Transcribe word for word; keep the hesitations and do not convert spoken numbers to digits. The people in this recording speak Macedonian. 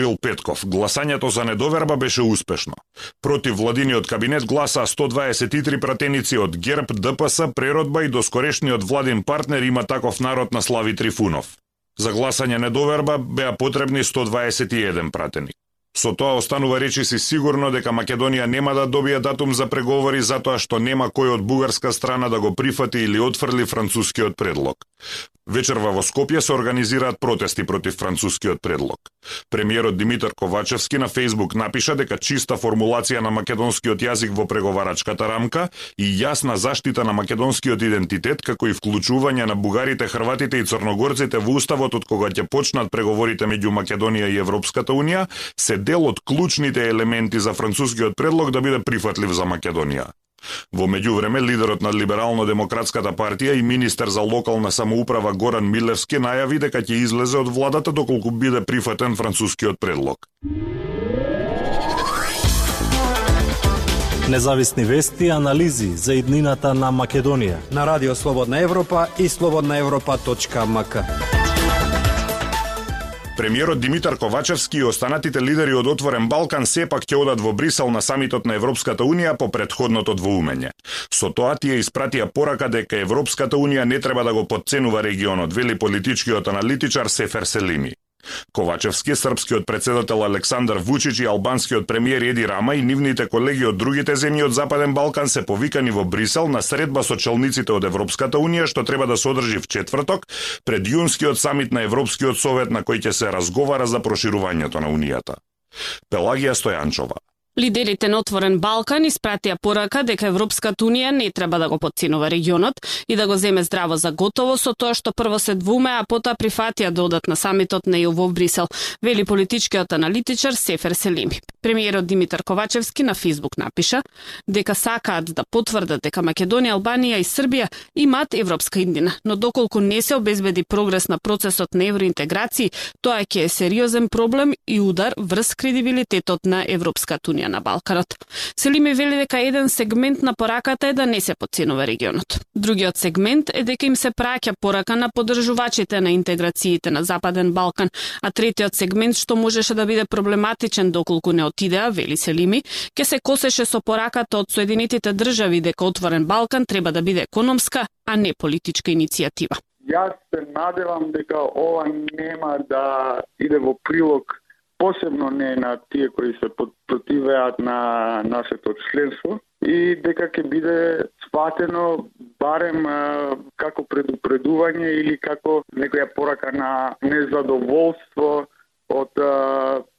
Кирил Петков, гласањето за недоверба беше успешно. Против владиниот кабинет гласаа сто дваесет и три пратеници од ГЕРБ, ДПС, Преродба и доскорешниот владин партнер Има таков народ на Слави Трифунов. За гласање недоверба беа потребни сто дваесет и еден пратеник. Со тоа останува речиси сигурно дека Македонија нема да добие датум за преговори затоа што нема кој од бугарска страна да го прифати или отфрли францускиот предлог. Вечерва во Скопје се организираат протести против францускиот предлог. Премиерот Димитар Ковачевски на Фејсбук напиша дека чиста формулација на македонскиот јазик во преговарачката рамка и јасна заштита на македонскиот идентитет, како и вклучување на бугарите, хрватите и црногорците во уставот од кога ќе почнат преговорите меѓу Македонија и Европската унија, се дел од клучните елементи за францускиот предлог да биде прифатлив за Македонија. Во меѓувреме, лидерот на Либерално-демократската партија и министер за локална самоуправа Горан Милевски најави дека ќе излезе од владата доколку биде прифатен францускиот предлог. Независни вести и анализи за иднината на Македонија на Радио Слободна Европа и слободна европа точка ем ка. Премиерот Димитар Ковачевски и останатите лидери од Отворен Балкан сепак ќе одат во Брисел на самитот на Европската унија по претходното двоумење. Со тоа тие испратија порака дека Европската унија не треба да го потценува регионот, вели политичкиот аналитичар Сефер Селими. Ковачевски, српскиот председател Александар Вучич и албанскиот премиер Еди Рама и нивните колеги од другите земји од Западен Балкан се повикани во Брисел на средба со челниците од Европската унија што треба да се одржи в четврток пред јунскиот самит на Европскиот совет на кој ќе се разговара за проширувањето на унијата. Пелагија Стојанчова. Лидерите на Отворен Балкан испратија порака дека Европската унија не треба да го потценува регионот и да го земе здраво за готово со тоа што прво се двумеа, а потоа прифатија да одат на самитот на ЕУ во Брисел, вели политичкиот аналитичар Сефер Селими. Премиерот Димитар Ковачевски на Фејсбук напиша дека сакаат да потврдат дека Македонија, Албанија и Србија имаат европска иднина, но доколку не се обезбеди прогрес на процесот на евроинтеграција, тоа ќе е сериозен проблем и удар врз кредибилитетот на Европската унија на Балканот. Селими вели дека еден сегмент на пораката е да не се потценува регионот. Другиот сегмент е дека им се праќа порака на поддржувачите на интеграциите на Западен Балкан, а третиот сегмент што можеше да биде проблематичен доколку не отидеа, вели Селими, ќе се косеше со пораката од Соединетите држави дека Отворен Балкан треба да биде економска, а не политичка иницијатива. Јас се надевам дека ова нема да иде во прилог, посебно не на тие кои се противеат на нашето членство и дека ќе биде сватено барем а, како предупредување или како некоја порака на незадоволство од а,